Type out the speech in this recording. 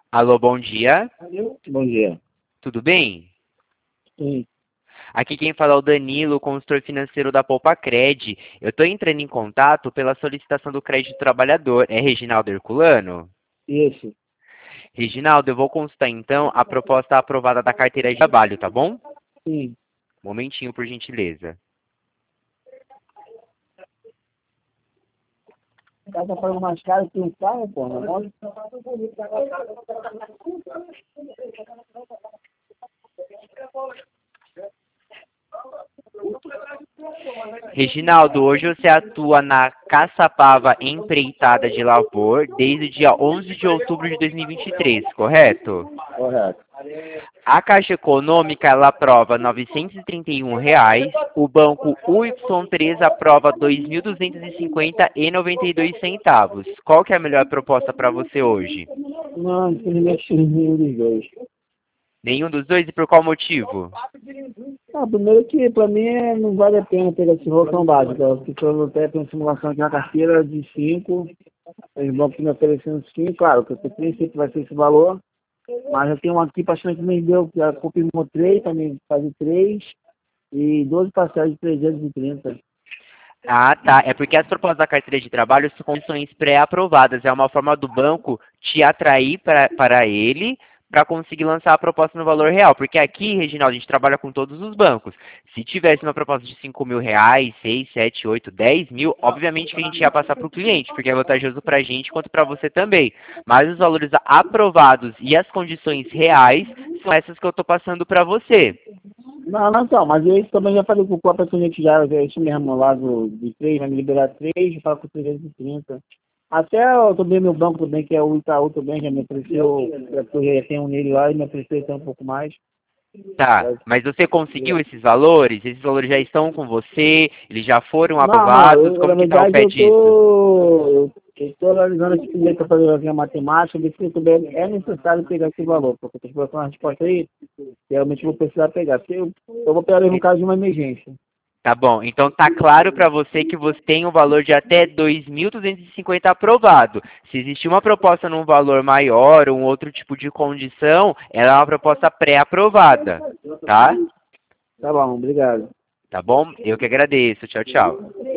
Alô, bom dia. Bom dia. Tudo bem? Sim, Aqui quem fala é o Danilo, consultor financeiro da Poupa-Cred. Eu estou entrando em contato pela solicitação do crédito trabalhador. É Reginaldo Herculano? isso. Reginaldo, eu vou consultar então a proposta aprovada da carteira de trabalho, tá bom? Sim. Momentinho, por gentileza. O cara tá pagando mais caro que um carro, pô, não é? Reginaldo, hoje você atua na Caçapava Empreitada de Lavor desde o dia 11 de outubro de 2023, correto? Correto. A Caixa Econômica, ela aprova R$ 931, o banco UY3 aprova 2.250,92. Qual que é a melhor proposta para você hoje? Não, infelizmente nenhum dos dois. Nenhum dos dois e por qual motivo? Primeiro que pra mim não vale a pena pegar essa simulação básica. Se eu até tenho simulação de uma carteira de 5, eles vão me oferecendo 5, claro, que o princípio vai ser esse valor, mas eu tenho uma aqui praticamente me deu, que a confirmou 3, também fazer 3 e 12 parcelas de 330. Ah, tá. É porque as propostas da carteira de trabalho são condições pré-aprovadas. É uma forma do banco te atrair para ele para conseguir lançar a proposta no valor real. Porque aqui, Reginaldo, a gente trabalha com todos os bancos. Se tivesse uma proposta de R$ 5.000, 6, 7, 8, 10 mil, obviamente que a gente ia passar para o cliente, porque é vantajoso para a gente quanto para você também. Mas os valores aprovados e as condições reais são essas que eu estou passando para você. Não, não, então, mas eu também já falei com o próprio cliente já, é isso mesmo, lá de 3, vai me liberar 3, eu falo com 330. Até eu também, meu banco também, que é o Itaú também, já me ofereceu, eu já tenho nele lá e me ofereceu até um pouco mais. Tá, mas você conseguiu esses valores? Esses valores já estão com você? Eles já foram Não, não, aprovados? na Como que tá o verdade pé disso? eu tô analisando aqui primeiro para fazer a matemática, ver se também é necessário pegar esse valor, porque eu estou esperando uma resposta aí, realmente eu vou precisar pegar, porque eu vou pegar no caso de uma emergência. Tá bom, então tá claro para você que você tem um valor de até 2.250 aprovado. Se existir uma proposta num valor maior, um outro tipo de condição, ela é uma proposta pré-aprovada, tá? Tá bom, obrigado. Tá bom? Eu que agradeço. Tchau, tchau.